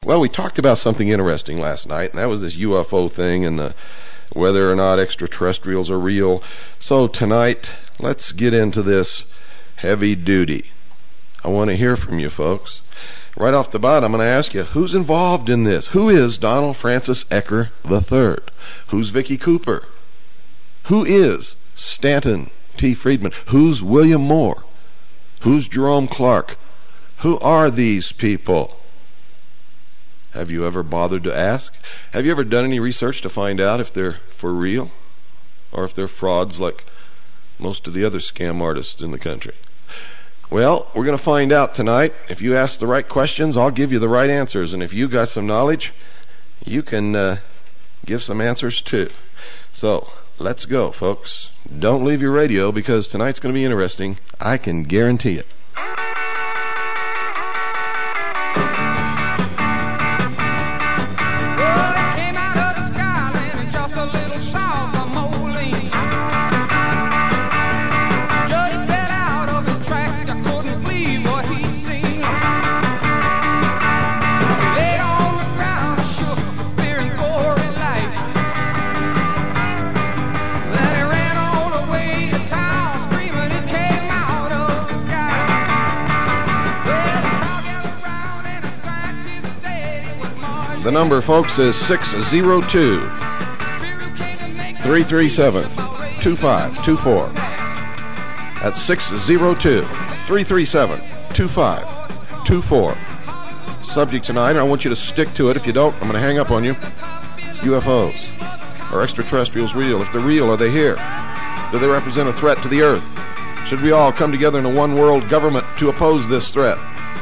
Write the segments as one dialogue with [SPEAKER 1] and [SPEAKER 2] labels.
[SPEAKER 1] Well, we talked about something interesting last night, and that was this UFO thing and whether or not extraterrestrials are real. So tonight, let's get into this heavy duty. I want to hear from you folks. Right off the bat, I'm going to ask you, who's involved in this? Who is Donald Francis Ecker III? Who's Vicky Cooper? Who is Stanton T. Friedman? Who's William Moore? Who's Jerome Clark? Who are these people? Have you ever bothered to ask? Have you ever done any research to find out if they're for real or if they're frauds like most of the other scam artists in the country? Well, we're going to find out tonight. If you ask the right questions, I'll give you the right answers. And if you got some knowledge, you can give some answers too. So, let's go, folks. Don't leave your radio because tonight's going to be interesting. I can guarantee it. The number, folks, is 602-337-2524. That's 602-337-2524. Subject tonight, I want you to stick to it. If you don't, I'm going to hang up on you. UFOs. Are extraterrestrials real? If they're real, are they here? Do they represent a threat to the Earth? Should we all come together in a one-world government to oppose this threat?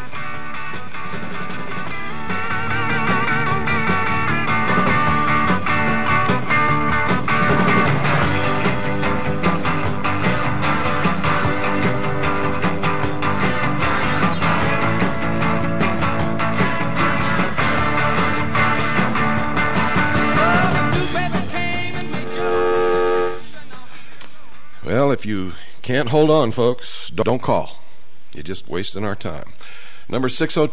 [SPEAKER 1] Well, if you can't hold on, folks, don't call. You're just wasting our time. Number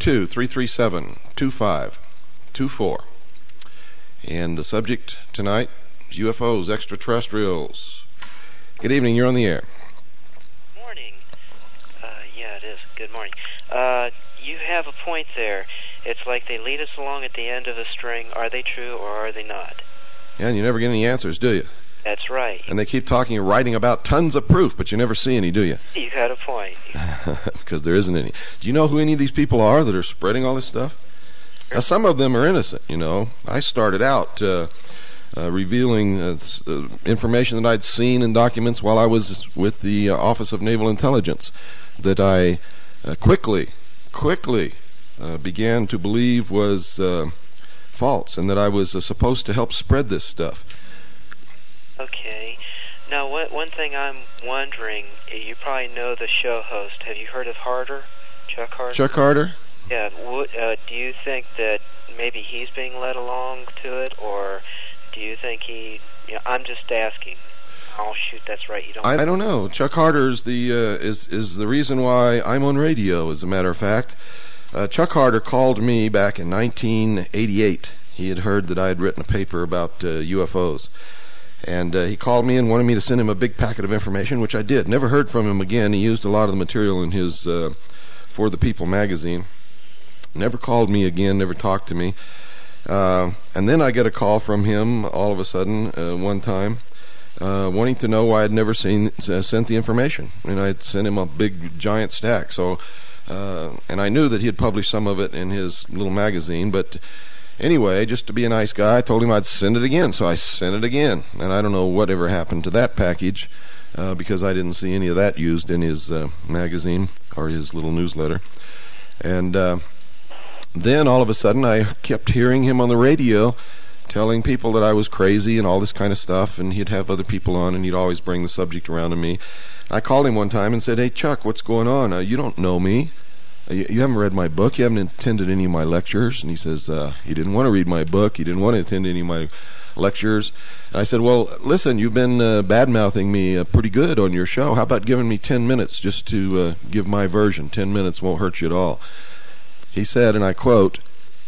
[SPEAKER 1] 602-337-2524. And the subject tonight is UFOs, extraterrestrials. Good evening, you're on the air.
[SPEAKER 2] Morning. Yeah, it is. Good morning. You have a point there. It's like they lead us along at the end of a string. Are they true or are they not?
[SPEAKER 1] Yeah, and you never get any answers, do you?
[SPEAKER 2] That's right.
[SPEAKER 1] And they keep talking and writing about tons of proof, but you never see any, do you?
[SPEAKER 2] You got a point.
[SPEAKER 1] Because there isn't any. Do you know who any of these people are that are spreading all this stuff? Now, some of them are innocent, you know. I started out revealing information that I'd seen in documents while I was with the Office of Naval Intelligence that I quickly began to believe was false, and that I was supposed to help spread this stuff.
[SPEAKER 2] Okay. Now, one thing I'm wondering, you probably know the show host. Have you heard of Harder? Chuck Harder?
[SPEAKER 1] Chuck Harder?
[SPEAKER 2] Yeah. Do you think that maybe he's being led along to it, or do you think he... I'm just asking. Oh, shoot, that's right. You don't...
[SPEAKER 1] I don't know. Chuck Harder is the reason why I'm on radio, as a matter of fact. Chuck Harder called me back in 1988. He had heard that I had written a paper about UFOs. And he called me and wanted me to send him a big packet of information, which I did. Never heard from him again. He used a lot of the material in his For the People magazine. Never called me again, never talked to me. And then I get a call from him all of a sudden one time, wanting to know why I'd never sent the information. And I'd sent him a big, giant stack. So, and I knew that he had published some of it in his little magazine, but... Anyway, just to be a nice guy, I told him I'd send it again, so I sent it again. And I don't know whatever happened to that package, because I didn't see any of that used in his magazine or his little newsletter. And then all of a sudden I kept hearing him on the radio telling people that I was crazy and all this kind of stuff, and he'd have other people on, and he'd always bring the subject around to me. I called him one time and said, "Hey, Chuck, what's going on? You don't know me. You haven't read my book. You haven't attended any of my lectures." And he says he didn't want to read my book. He didn't want to attend any of my lectures. And I said, "Well, listen, you've been bad-mouthing me pretty good on your show. How about giving me 10 minutes just to give my version? 10 minutes won't hurt you at all." He said, and I quote,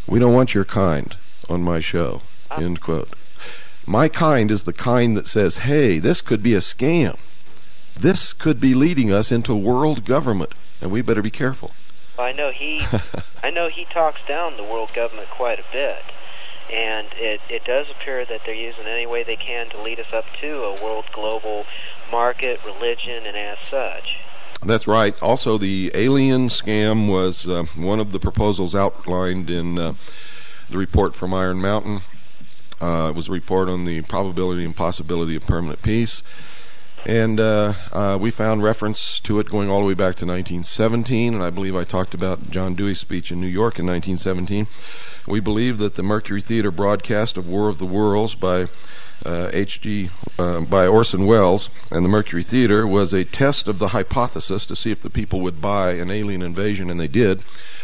[SPEAKER 1] We don't want your kind on my show, end quote. My kind is the kind that says, hey, this could be a scam. This could be leading us into world government, and we better be careful.
[SPEAKER 2] Well, I know he talks down the world government quite a bit, and it does appear that they're using any way they can to lead us up to a world global market, religion, and as such.
[SPEAKER 1] That's right. Also, the alien scam was one of the proposals outlined in the report from Iron Mountain. It was a report on the probability and possibility of permanent peace. And we found reference to it going all the way back to 1917, and I believe I talked about John Dewey's speech in New York in 1917. We believe that the Mercury Theater broadcast of War of the Worlds by by Orson Welles and the Mercury Theater was a test of the hypothesis to see if the people would buy an alien invasion, and they did.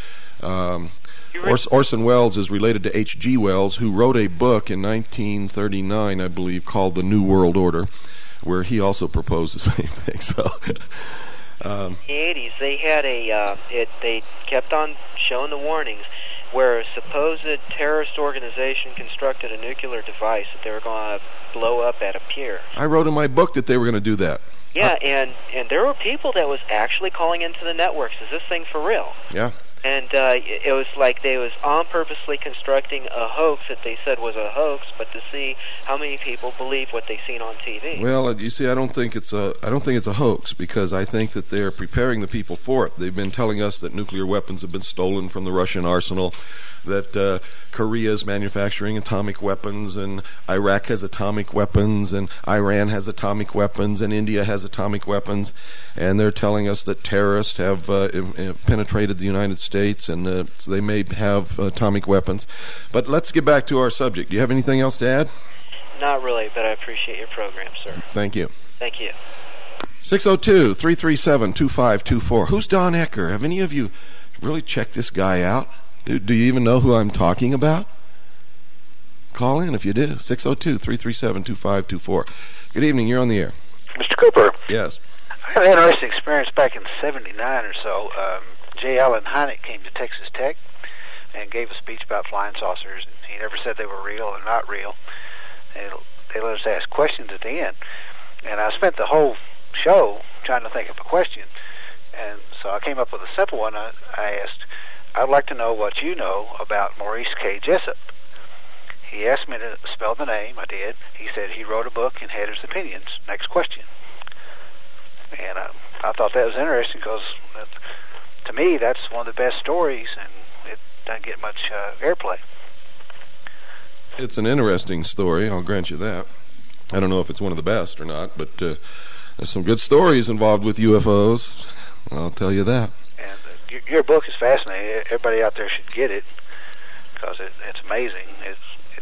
[SPEAKER 1] Orson Welles is related to H.G. Wells, who wrote a book in 1939, I believe, called The New World Order, where he also proposed the same thing. So,
[SPEAKER 2] in the 80s, they had they kept on showing the warnings where a supposed terrorist organization constructed a nuclear device that they were going to blow up at a pier.
[SPEAKER 1] I wrote in my book that they were going to do that.
[SPEAKER 2] Yeah, and there were people that was actually calling into the networks, is this thing for real?
[SPEAKER 1] Yeah.
[SPEAKER 2] And it was like they was on purposely constructing a hoax that they said was a hoax, but to see how many people believe what they seen on TV.
[SPEAKER 1] Well, you see, I don't think it's a hoax, because I think that they're preparing the people for it. They've been telling us that nuclear weapons have been stolen from the Russian arsenal, that Korea is manufacturing atomic weapons, and Iraq has atomic weapons, and Iran has atomic weapons, and India has atomic weapons, and they're telling us that terrorists have penetrated the United States, and so they may have atomic weapons. But let's get back to our subject. Do you have anything else to add?
[SPEAKER 2] Not really, but I appreciate your program, sir.
[SPEAKER 1] Thank you.
[SPEAKER 2] Thank you.
[SPEAKER 1] 602-337-2524. Who's Don Ecker? Have any of you really checked this guy out? Do you even know who I'm talking about? Call in if you do. 602-337-2524. Good evening. You're on the air.
[SPEAKER 3] Mr. Cooper.
[SPEAKER 1] Yes.
[SPEAKER 3] I had an interesting experience back in '79 or so. J. Allen Hynek came to Texas Tech and gave a speech about flying saucers. He never said they were real or not real. And they let us ask questions at the end. And I spent the whole show trying to think of a question. And so I came up with a simple one. I asked, I'd like to know what you know about Maurice K. Jessup. He asked me to spell the name. I did. He said he wrote a book and had his opinions. Next question. And I thought that was interesting because, to me, that's one of the best stories, and it doesn't get much airplay.
[SPEAKER 1] It's an interesting story, I'll grant you that. I don't know if it's one of the best or not, but there's some good stories involved with UFOs. I'll tell you that.
[SPEAKER 3] And your book is fascinating. Everybody out there should get it because it's amazing. It's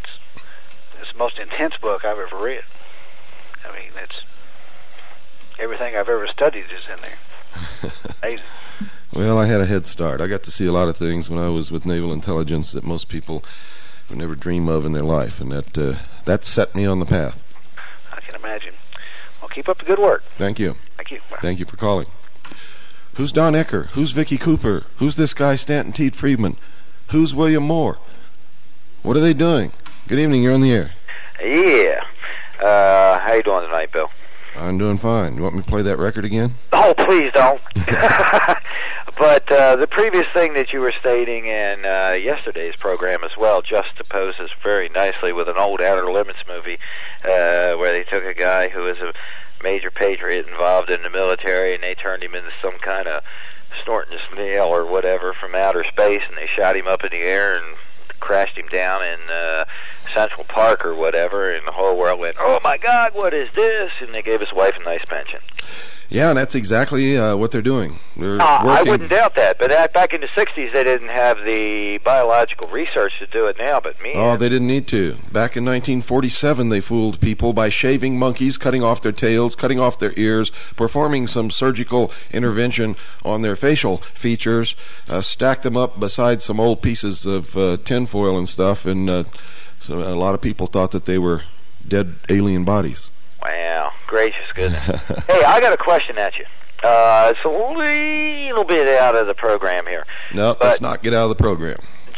[SPEAKER 3] the most intense book I've ever read. I mean, it's everything I've ever studied is in there. Amazing.
[SPEAKER 1] Well, I had a head start. I got to see a lot of things when I was with Naval Intelligence that most people would never dream of in their life, and that set me on the path.
[SPEAKER 3] I can imagine. Well, keep up the good work.
[SPEAKER 1] Thank you.
[SPEAKER 3] Thank you. Bye.
[SPEAKER 1] Thank you for calling. Who's Don Ecker? Who's Vicky Cooper? Who's this guy Stanton T. Friedman? Who's William Moore? What are they doing? Good evening, you're on the air.
[SPEAKER 4] Yeah. How you doing tonight, Bill?
[SPEAKER 1] I'm doing fine. You want me to play that record again?
[SPEAKER 4] Oh, please don't. But the previous thing that you were stating in yesterday's program as well juxtaposes very nicely with an old Outer Limits movie where they took a guy who was a major patriot involved in the military, and they turned him into some kind of snorting snail or whatever from outer space, and they shot him up in the air and crashed him down in Central Park or whatever, and the whole world went, oh my God, what is this? And they gave his wife a nice pension.
[SPEAKER 1] Yeah, and that's exactly what they're doing. They're working.
[SPEAKER 4] I wouldn't doubt that, but back in the 60s they didn't have the biological research to do it now, but me.
[SPEAKER 1] Oh, they didn't need to. Back in 1947 they fooled people by shaving monkeys, cutting off their tails, cutting off their ears, performing some surgical intervention on their facial features, stacked them up beside some old pieces of tinfoil and stuff, and so a lot of people thought that they were dead alien bodies.
[SPEAKER 4] Wow, gracious goodness. Hey, I got a question at you. It's a little bit out of the program here.
[SPEAKER 1] No, let's not get out of the program.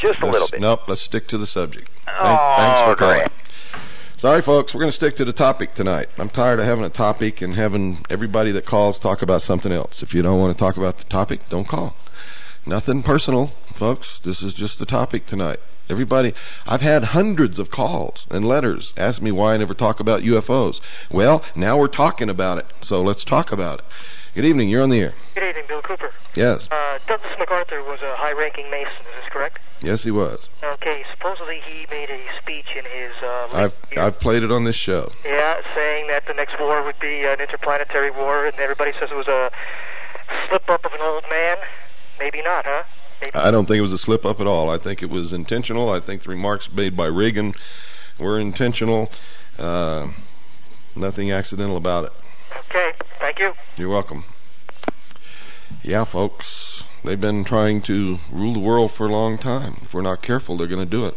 [SPEAKER 4] Just a little bit.
[SPEAKER 1] Nope, let's stick to the subject.
[SPEAKER 4] Oh,
[SPEAKER 1] Thanks for calling.
[SPEAKER 4] great.
[SPEAKER 1] Sorry, folks, we're going to stick to the topic tonight. I'm tired of having a topic and having everybody that calls talk about something else. If you don't want to talk about the topic, don't call. Nothing personal, folks. This is just the topic tonight. Everybody, I've had hundreds of calls and letters asking me why I never talk about UFOs. Well, now we're talking about it, so let's talk about it. Good evening, you're on the air.
[SPEAKER 5] Good evening, Bill Cooper.
[SPEAKER 1] Yes.
[SPEAKER 5] Douglas MacArthur was a high-ranking Mason, is this correct?
[SPEAKER 1] Yes, he was.
[SPEAKER 5] Okay, supposedly he made a speech in his...
[SPEAKER 1] I've played it on this show.
[SPEAKER 5] Yeah, saying that the next war would be an interplanetary war, and everybody says it was a slip-up of an old man. Maybe not, huh? Maybe.
[SPEAKER 1] I don't think it was a slip-up at all. I think it was intentional. I think the remarks made by Reagan were intentional. Nothing accidental about it.
[SPEAKER 5] Okay, thank you.
[SPEAKER 1] You're welcome. Yeah, folks, they've been trying to rule the world for a long time. If we're not careful, they're going to do it.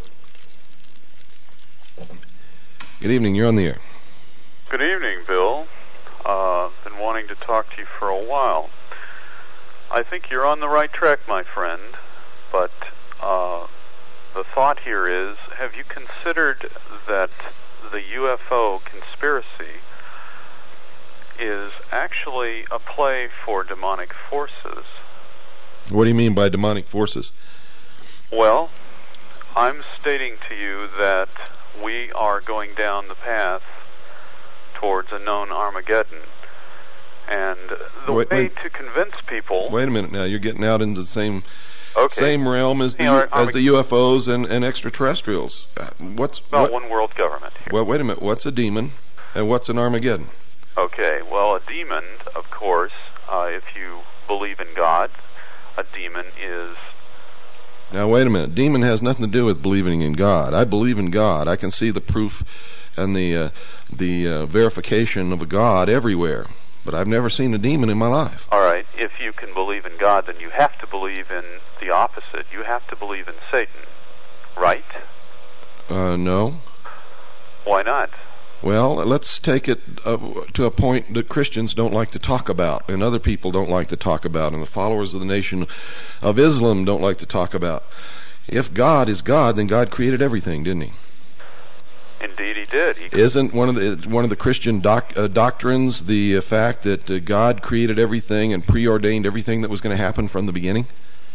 [SPEAKER 1] Good evening, you're on the air.
[SPEAKER 6] Good evening, Bill. Been wanting to talk to you for a while. I think you're on the right track, my friend, but the thought here is, have you considered that the UFO conspiracy is actually a play for demonic forces?
[SPEAKER 1] What do you mean by demonic forces?
[SPEAKER 6] Well, I'm stating to you that we are going down the path towards a known Armageddon. And the way to convince people...
[SPEAKER 1] Wait a minute now, you're getting out into the same realm as the UFOs and extraterrestrials.
[SPEAKER 6] One world government here.
[SPEAKER 1] Well, wait a minute, what's a demon and what's an Armageddon?
[SPEAKER 6] Okay, well, a demon, of course, if you believe in God, a demon is...
[SPEAKER 1] Now, wait a minute. Demon has nothing to do with believing in God. I believe in God. I can see the proof and the verification of a God everywhere. But I've never seen a demon in my life.
[SPEAKER 6] All right. If you can believe in God, then you have to believe in the opposite. You have to believe in Satan, right?
[SPEAKER 1] No.
[SPEAKER 6] Why not?
[SPEAKER 1] Well, let's take it to a point that Christians don't like to talk about, and other people don't like to talk about, and the followers of the Nation of Islam don't like to talk about. If God is God, then God created everything, didn't He?
[SPEAKER 6] Indeed, He did.
[SPEAKER 1] Isn't one of the Christian doctrines the fact that God created everything and preordained everything that was going to happen from the beginning?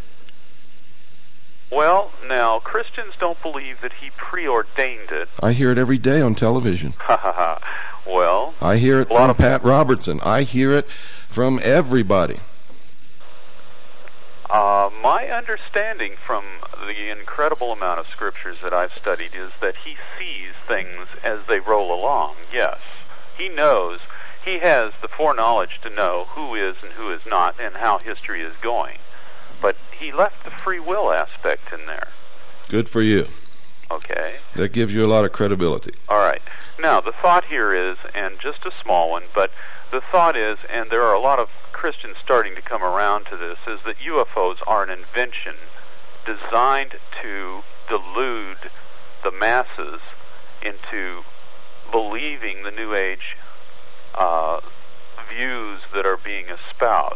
[SPEAKER 6] Well, now, Christians don't believe that He preordained it.
[SPEAKER 1] I hear it every day on television.
[SPEAKER 6] Well...
[SPEAKER 1] I hear it from Pat Robertson. I hear it from everybody.
[SPEAKER 6] My understanding from the incredible amount of scriptures that I've studied is that He sees things as they roll along, yes. He knows. He has the foreknowledge to know who is and who is not and how history is going. But He left the free will aspect in there.
[SPEAKER 1] Good for you.
[SPEAKER 6] Okay.
[SPEAKER 1] That gives you a lot of credibility.
[SPEAKER 6] All right. Now, the thought here is, and just a small one, but the thought is, and there are a lot of Christians starting to come around to this, is that UFOs are an invention designed to delude the masses into believing the New Age views that are being espoused.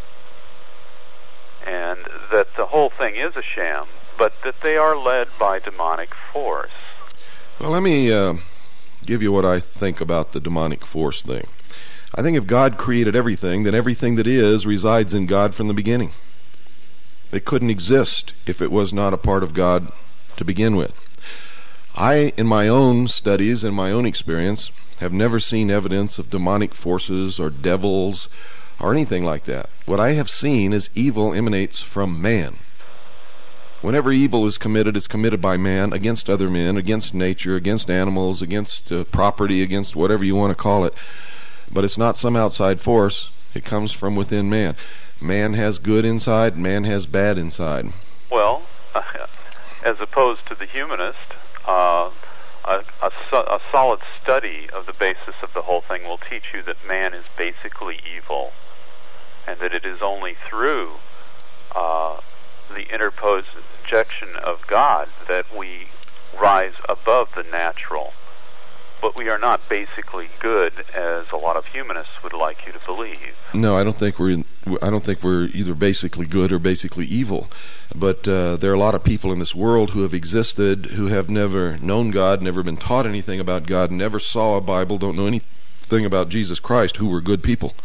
[SPEAKER 6] And that the whole thing is a sham, but that they are led by demonic force.
[SPEAKER 1] Well, let me give you what I think about the demonic force thing. I think if God created everything, then everything that is resides in God from the beginning. It couldn't exist if it was not a part of God to begin with. I, in my own studies and my own experience, have never seen evidence of demonic forces or devils or anything like that. What I have seen is evil emanates from man. Whenever evil is committed, it's committed by man against other men, against nature, against animals, against property, against whatever you want to call it. But it's not some outside force. It comes from within man. Man has good inside, man has bad inside.
[SPEAKER 6] Well, as opposed to the humanist, a solid study of the basis of the whole thing will teach you that man is basically evil, and that it is only through the interposed injection of God that we rise above the natural but we are not basically good, as a lot of humanists would like you to believe.
[SPEAKER 1] No, I don't think we're either basically good or basically evil. But there are a lot of people in this world who have existed, who have never known God, never been taught anything about God, never saw a Bible, don't know anything about Jesus Christ, who were good people.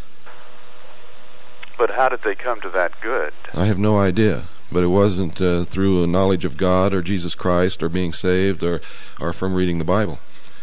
[SPEAKER 6] But how did they come to that good?
[SPEAKER 1] I have no idea. But it wasn't through a knowledge of God or Jesus Christ or being saved or from reading the Bible.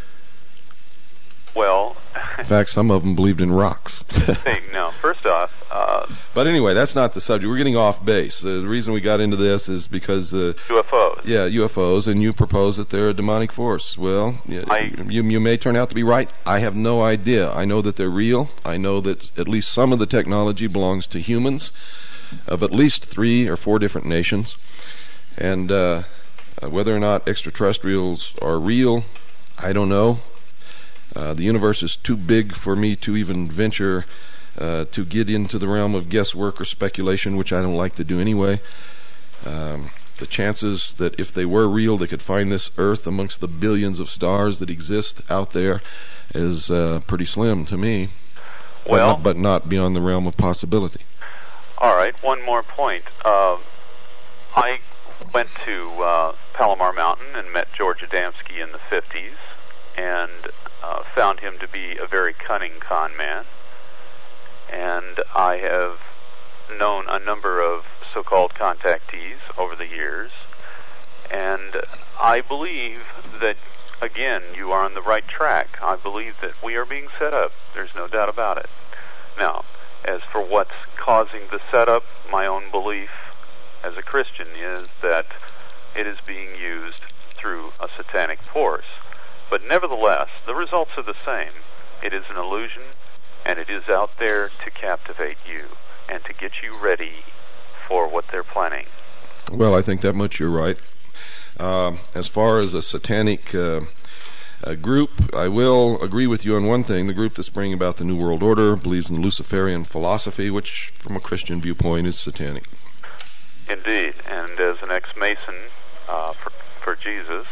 [SPEAKER 6] Well,
[SPEAKER 1] in fact, some of them believed in rocks.
[SPEAKER 6] No, first off...
[SPEAKER 1] but anyway, that's not the subject. We're getting off base. The reason we got into this is because...
[SPEAKER 6] UFOs.
[SPEAKER 1] Yeah, UFOs, and you propose that they're a demonic force. Well, you may turn out to be right. I have no idea. I know that they're real. I know that at least some of the technology belongs to humans of at least 3 or 4 different nations. And whether or not extraterrestrials are real, I don't know. The universe is too big for me to even venture to get into the realm of guesswork or speculation, which I don't like to do anyway. The chances that if they were real, they could find this Earth amongst the billions of stars that exist out there is pretty slim to me.
[SPEAKER 6] Well,
[SPEAKER 1] but not beyond the realm of possibility.
[SPEAKER 6] All right, one more point. I went to Palomar Mountain and met George Adamski in the 50s and found him to be a very cunning con man. And I have known a number of so-called contactees over the years. And I believe that, again, you are on the right track. I believe that we are being set up. There's no doubt about it. Now, as for what's causing the setup, my own belief as a Christian is that it is being used through a satanic force. But nevertheless, the results are the same. It is an illusion, and it is out there to captivate you and to get you ready for what they're planning.
[SPEAKER 1] Well, I think that much you're right. As far as a satanic group, I will agree with you on one thing. The group that's bringing about the New World Order believes in Luciferian philosophy, which, from a Christian viewpoint, is satanic.
[SPEAKER 6] Indeed, and as an ex-Mason for Jesus,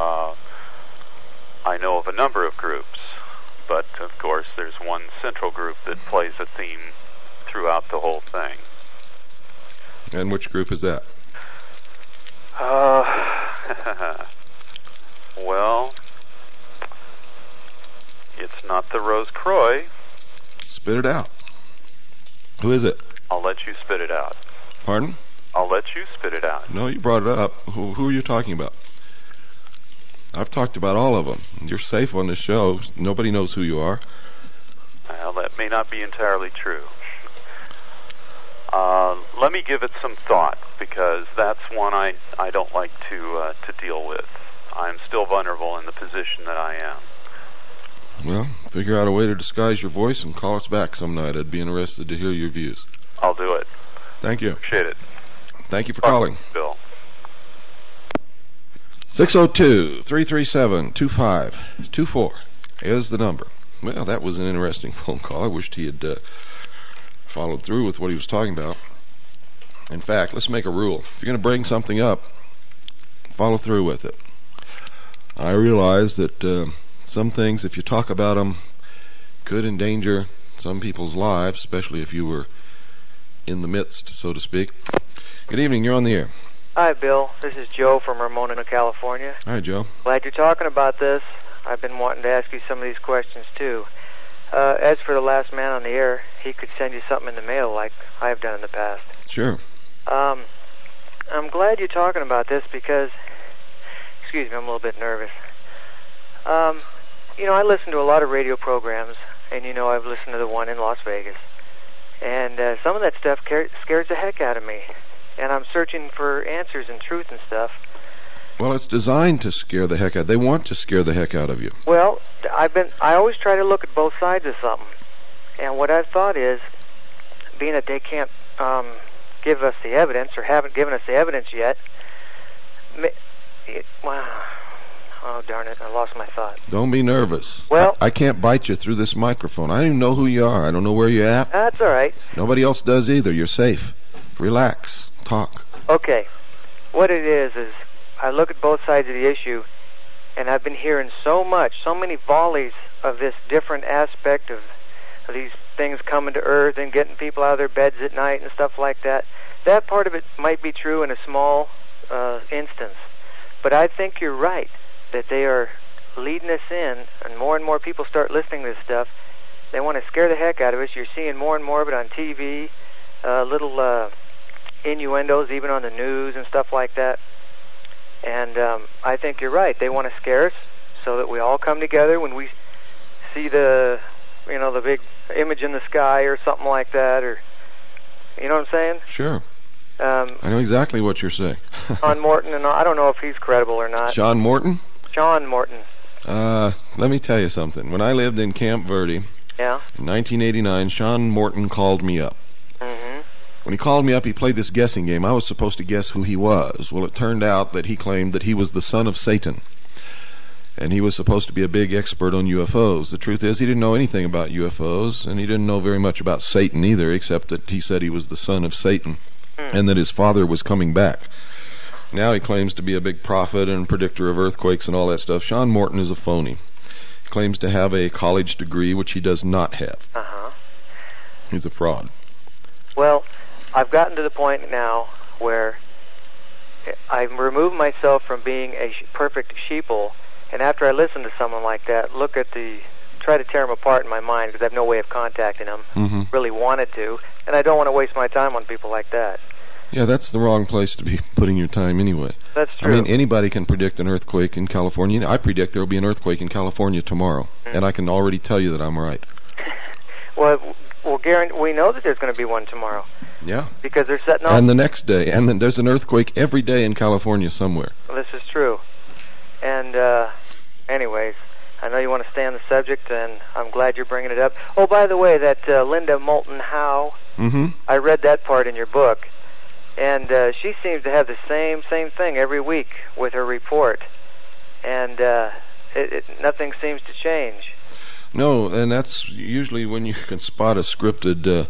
[SPEAKER 6] I know of a number of groups, but of course there's one central group that plays a theme throughout the whole thing.
[SPEAKER 1] And which group is that?
[SPEAKER 6] Well, it's not the Rose Croix.
[SPEAKER 1] Spit it out. Who is it?
[SPEAKER 6] I'll let you spit it out.
[SPEAKER 1] Pardon?
[SPEAKER 6] I'll let you spit it out.
[SPEAKER 1] No, you brought it up. Who are you talking about? I've talked about all of them. You're safe on this show. Nobody knows who you are.
[SPEAKER 6] Well, that may not be entirely true. Let me give it some thought, because that's one I don't like to deal with. I'm still vulnerable in the position that I am.
[SPEAKER 1] Well, figure out a way to disguise your voice and call us back some night. I'd be interested to hear your views.
[SPEAKER 6] I'll do it.
[SPEAKER 1] Thank you.
[SPEAKER 6] Appreciate it.
[SPEAKER 1] Thank you for calling.
[SPEAKER 6] Bill.
[SPEAKER 1] 602-337-2524 is the number. Well, that was an interesting phone call. I wished he had followed through with what he was talking about. In fact, let's make a rule. If you're going to bring something up, follow through with it. I realize that some things, if you talk about them, could endanger some people's lives, especially if you were in the midst, so to speak. Good evening. You're on the air.
[SPEAKER 7] Hi, Bill. This is Joe from Ramona, California.
[SPEAKER 1] Hi, Joe.
[SPEAKER 7] Glad you're talking about this. I've been wanting to ask you some of these questions, too. As for the last man on the air, he could send you something in the mail like I have done in the past.
[SPEAKER 1] Sure.
[SPEAKER 7] I'm glad you're talking about this because, excuse me, I'm a little bit nervous. I listen to a lot of radio programs, and I've listened to the one in Las Vegas. And some of that stuff scares the heck out of me. And I'm searching for answers and truth and stuff.
[SPEAKER 1] Well, it's designed to scare the heck out. They want to scare the heck out of you.
[SPEAKER 7] Well, I always try to look at both sides of something. And what I've thought is, being that they can't give us the evidence, or haven't given us the evidence yet, oh, darn it, I lost my thought.
[SPEAKER 1] Don't be nervous.
[SPEAKER 7] Well,
[SPEAKER 1] I can't bite you through this microphone. I don't even know who you are. I don't know where you're at.
[SPEAKER 7] That's all right.
[SPEAKER 1] Nobody else does either. You're safe. Relax. Talk.
[SPEAKER 7] Okay. What it is I look at both sides of the issue, And I've been hearing so many volleys of this different aspect of these things coming to Earth and getting people out of their beds at night and stuff like that. That part of it might be true in a small instance. But I think you're right that they are leading us in, and more people start listening to this stuff. They want to scare the heck out of us. You're seeing more and more of it on TV, little innuendos even on the news and stuff like that. And I think you're right. They want to scare us so that we all come together when we see the big image in the sky or something like that, or, you know what I'm saying?
[SPEAKER 1] Sure. I know exactly what you're saying.
[SPEAKER 7] Sean Morton, and I don't know if he's credible or not.
[SPEAKER 1] Sean Morton?
[SPEAKER 7] Sean Morton.
[SPEAKER 1] Let me tell you something. When I lived in Camp Verde,
[SPEAKER 7] yeah,
[SPEAKER 1] in 1989, Sean Morton called me up.
[SPEAKER 7] Mm-hmm.
[SPEAKER 1] When he called me up, he played this guessing game. I was supposed to guess who he was. Well, it turned out that he claimed that he was the son of Satan. And he was supposed to be a big expert on UFOs. The truth is, he didn't know anything about UFOs, and he didn't know very much about Satan either, except that he said he was the son of Satan, and that his father was coming back. Now he claims to be a big prophet and predictor of earthquakes and all that stuff. Sean Morton is a phony. He claims to have a college degree, which he does not have.
[SPEAKER 7] Uh-huh.
[SPEAKER 1] He's a fraud.
[SPEAKER 7] Well, I've gotten to the point now where I've removed myself from being a perfect sheeple. And after I listen to someone like that, try to tear them apart in my mind because I have no way of contacting them.
[SPEAKER 1] Mm-hmm.
[SPEAKER 7] Really wanted to, and I don't want to waste my time on people like that.
[SPEAKER 1] Yeah, that's the wrong place to be putting your time anyway.
[SPEAKER 7] That's true.
[SPEAKER 1] I mean, anybody can predict an earthquake in California. I predict there will be an earthquake in California tomorrow, and I can already tell you that I'm right.
[SPEAKER 7] Well, Garen, we know that there's going to be one tomorrow.
[SPEAKER 1] Yeah.
[SPEAKER 7] Because they're setting off.
[SPEAKER 1] And the next day, and then there's an earthquake every day in California somewhere.
[SPEAKER 7] Well, this is true. And anyways, I know you want to stay on the subject, and I'm glad you're bringing it up. Oh, by the way, that Linda Moulton Howe,
[SPEAKER 1] Mm-hmm.
[SPEAKER 7] I read that part in your book, and she seems to have the same thing every week with her report, and nothing seems to change.
[SPEAKER 1] No, and that's usually when you can spot a scripted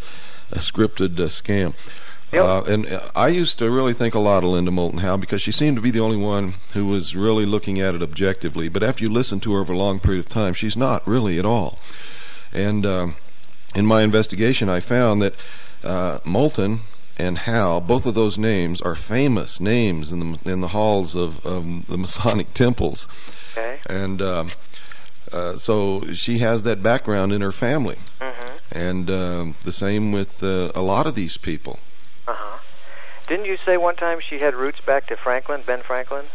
[SPEAKER 1] scam.
[SPEAKER 7] Yep.
[SPEAKER 1] And I used to really think a lot of Linda Moulton Howe because she seemed to be the only one who was really looking at it objectively. But after you listen to her over a long period of time, she's not really at all. And in my investigation, I found that Moulton and Howe, both of those names are famous names in the halls of the Masonic temples.
[SPEAKER 7] Okay.
[SPEAKER 1] And so she has that background in her family.
[SPEAKER 7] Mm-hmm.
[SPEAKER 1] And the same with a lot of these people.
[SPEAKER 7] Uh-huh. Didn't you say one time she had roots back to Ben Franklin?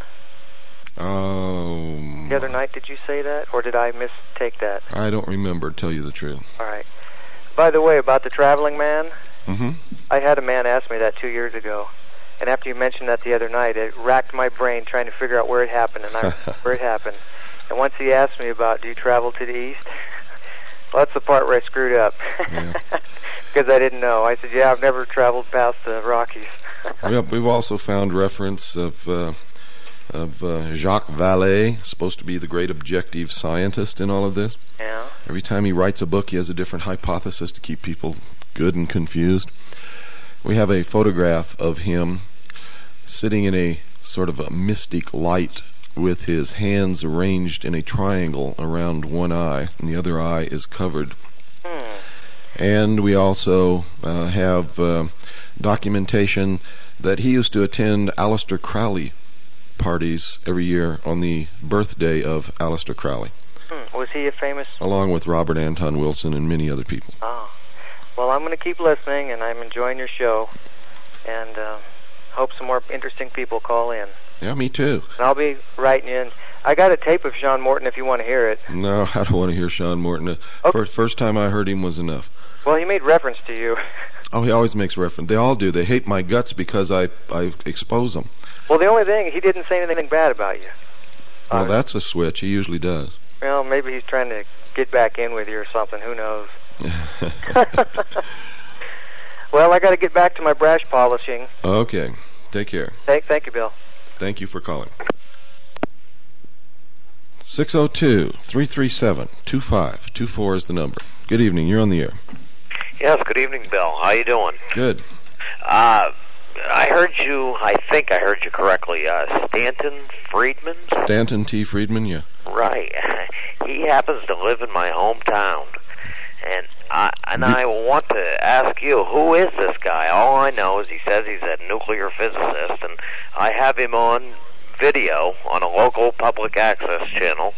[SPEAKER 7] The other night, did you say that? Or did I mistake that?
[SPEAKER 1] I don't remember, to tell you the truth.
[SPEAKER 7] All right. By the way, about the traveling man,
[SPEAKER 1] Mm-hmm.
[SPEAKER 7] I had a man ask me that 2 years ago. And after you mentioned that the other night, it racked my brain trying to figure out where it happened and where it happened. And once he asked me about, do you travel to the east? Well, that's the part where I screwed up. Because I didn't know. I said, yeah, I've never traveled past the Rockies.
[SPEAKER 1] We've also found reference of Jacques Vallée, supposed to be the great objective scientist in all of this.
[SPEAKER 7] Yeah.
[SPEAKER 1] Every time he writes a book, he has a different hypothesis to keep people good and confused. We have a photograph of him sitting in a sort of a mystic light with his hands arranged in a triangle around one eye, and the other eye is covered. And we also have documentation that he used to attend Aleister Crowley parties every year on the birthday of Aleister Crowley.
[SPEAKER 7] Was he a famous...
[SPEAKER 1] Along with Robert Anton Wilson and many other people.
[SPEAKER 7] Oh. Well, I'm going to keep listening, and I'm enjoying your show, and hope some more interesting people call in.
[SPEAKER 1] Yeah, me too.
[SPEAKER 7] And I'll be writing you in. I got a tape of Sean Morton if you want to hear it.
[SPEAKER 1] No, I don't want to hear Sean Morton.
[SPEAKER 7] Okay.
[SPEAKER 1] First time I heard him was enough.
[SPEAKER 7] Well, he made reference to you.
[SPEAKER 1] Oh, he always makes reference. They all do. They hate my guts because I expose them.
[SPEAKER 7] Well, the only thing, he didn't say anything bad about you.
[SPEAKER 1] Well, that's a switch. He usually does.
[SPEAKER 7] Well, maybe he's trying to get back in with you or something. Who knows? Well, I got to get back to my brash polishing.
[SPEAKER 1] Okay. Take care.
[SPEAKER 7] Thank you, Bill.
[SPEAKER 1] Thank you for calling. 602-337-2524 is the number. Good evening. You're on the air.
[SPEAKER 8] Yes, good evening, Bill. How you doing?
[SPEAKER 1] Good.
[SPEAKER 8] I think I heard you correctly. Stanton Friedman?
[SPEAKER 1] Stanton T. Friedman, yeah.
[SPEAKER 8] Right. He happens to live in my hometown. And I want to ask you, who is this guy? All I know is he says he's a nuclear physicist, and I have him on video on a local public access channel,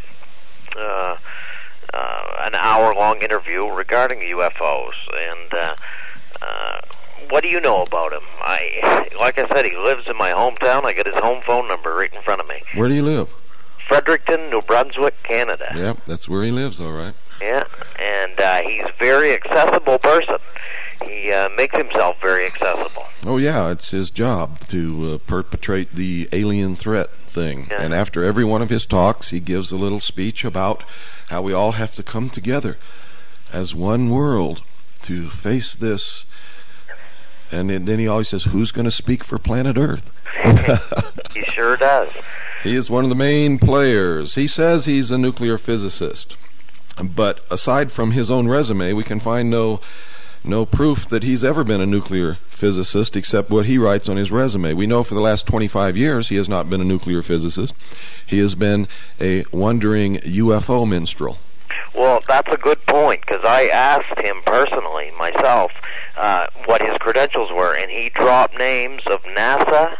[SPEAKER 8] an hour-long interview regarding UFOs. And what do you know about him? Like I said, he lives in my hometown. I got his home phone number right in front of me.
[SPEAKER 1] Where do you live?
[SPEAKER 8] Fredericton, New Brunswick, Canada.
[SPEAKER 1] Yeah, that's where he lives, all right.
[SPEAKER 8] Yeah, and he's a very accessible person. He makes himself very accessible.
[SPEAKER 1] Oh, yeah, it's his job to perpetrate the alien threat thing.
[SPEAKER 8] Yeah.
[SPEAKER 1] And after every one of his talks, he gives a little speech about how we all have to come together as one world to face this. And then he always says, who's going to speak for planet Earth?
[SPEAKER 8] He sure does.
[SPEAKER 1] He is one of the main players. He says he's a nuclear physicist. But aside from his own resume, we can find no proof that he's ever been a nuclear physicist except what he writes on his resume. We know for the last 25 years he has not been a nuclear physicist. He has been a wandering UFO minstrel.
[SPEAKER 8] Well, that's a good point, because I asked him personally, myself, what his credentials were, and he dropped names of NASA,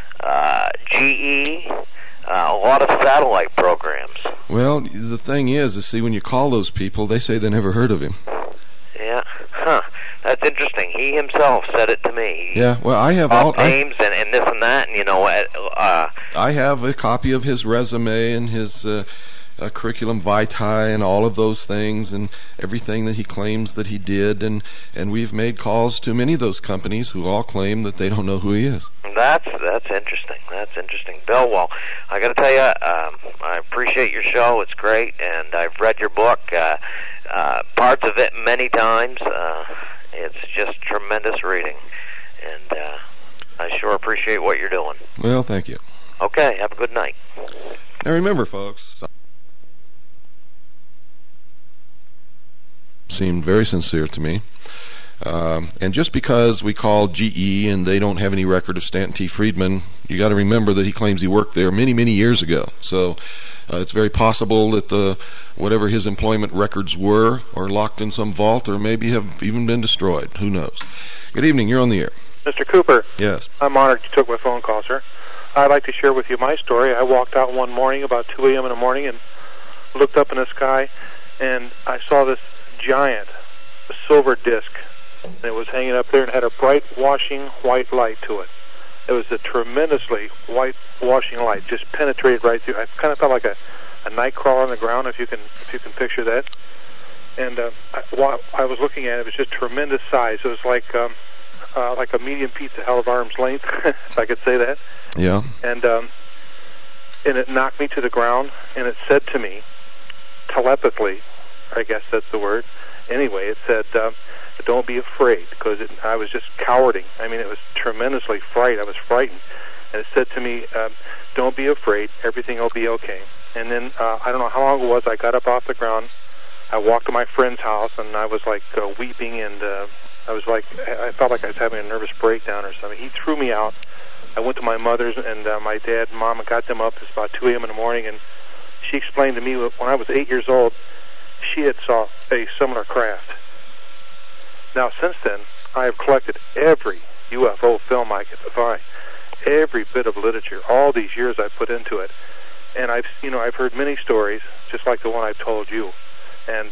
[SPEAKER 8] GE, a lot of satellite programs.
[SPEAKER 1] Well, the thing is, see, when you call those people, they say they never heard of him.
[SPEAKER 8] Yeah, that's interesting. He himself said it to me.
[SPEAKER 1] Yeah, well, I have all
[SPEAKER 8] names and this and that, and you know,
[SPEAKER 1] I have a copy of his resume and his curriculum vitae and all of those things and everything that he claims that he did, and we've made calls to many of those companies who all claim that they don't know who he is.
[SPEAKER 8] That's interesting. That's interesting, Bill. Well, I got to tell you, I appreciate your show. It's great, and I've read your book, parts of it many times. It's just tremendous reading, and I sure appreciate what you're doing.
[SPEAKER 1] Well, thank you.
[SPEAKER 8] Okay, have a good night.
[SPEAKER 1] Now remember, folks, seemed very sincere to me. And just because we call GE and they don't have any record of Stanton T. Friedman, you got to remember that he claims he worked there many, many years ago. So it's very possible that whatever his employment records were are locked in some vault or maybe have even been destroyed. Who knows? Good evening. You're on the air.
[SPEAKER 9] Mr. Cooper.
[SPEAKER 1] Yes.
[SPEAKER 9] I'm honored you took my phone call, sir. I'd like to share with you my story. I walked out one morning about 2 a.m. in the morning and looked up in the sky, and I saw this giant silver disc. It was hanging up there and had a bright washing white light to it. It was a tremendously white washing light, just penetrated right through. I kind of felt like a night crawler on the ground, if you can picture that. And while I was looking at it, it was just tremendous size. It was like a medium pizza, hell of arm's length, if I could say that.
[SPEAKER 1] Yeah.
[SPEAKER 9] And it knocked me to the ground, and it said to me, telepathically, I guess that's the word. Anyway, it said, don't be afraid, because I was just cowarding. I mean, it was tremendously fright. I was frightened. And it said to me, don't be afraid, everything will be okay. And then, I don't know how long it was, I got up off the ground, I walked to my friend's house, and I was like weeping, and I felt like I was having a nervous breakdown or something. He threw me out. I went to my mother's, and my dad and mom got them up. It's about 2 a.m. in the morning, and she explained to me when I was 8 years old, she had saw a similar craft. Now, since then, I have collected every UFO film I could find, every bit of literature, all these years I've put into it, and I've heard many stories, just like the one I've told you, and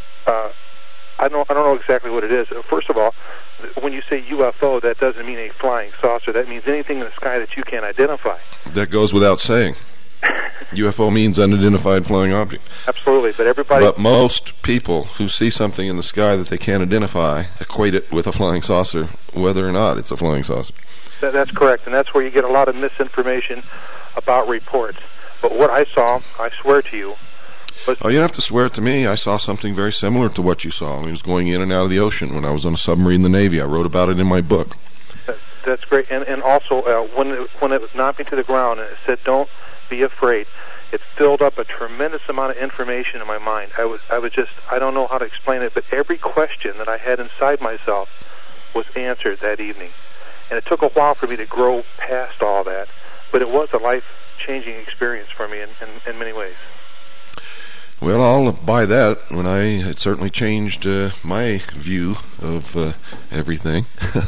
[SPEAKER 9] I don't know exactly what it is. First of all, when you say UFO, that doesn't mean a flying saucer. That means anything in the sky that you can't identify.
[SPEAKER 1] That goes without saying. UFO means unidentified flying object.
[SPEAKER 9] Absolutely,
[SPEAKER 1] but most people who see something in the sky that they can't identify equate it with a flying saucer, whether or not it's a flying saucer.
[SPEAKER 9] That's correct, and that's where you get a lot of misinformation about reports. But what I saw, I swear to you, was...
[SPEAKER 1] Oh, you don't have to swear it to me. I saw something very similar to what you saw. I was going in and out of the ocean when I was on a submarine in the Navy. I wrote about it in my book.
[SPEAKER 9] That's great, and also when it knocked me to the ground and it said, don't be afraid, it filled up a tremendous amount of information in my mind. I don't know how to explain it, but every question that I had inside myself was answered that evening. And it took a while for me to grow past all that, but it was a life life-changing experience for me in many ways.
[SPEAKER 1] Well, I'll buy that. It certainly changed my view of everything.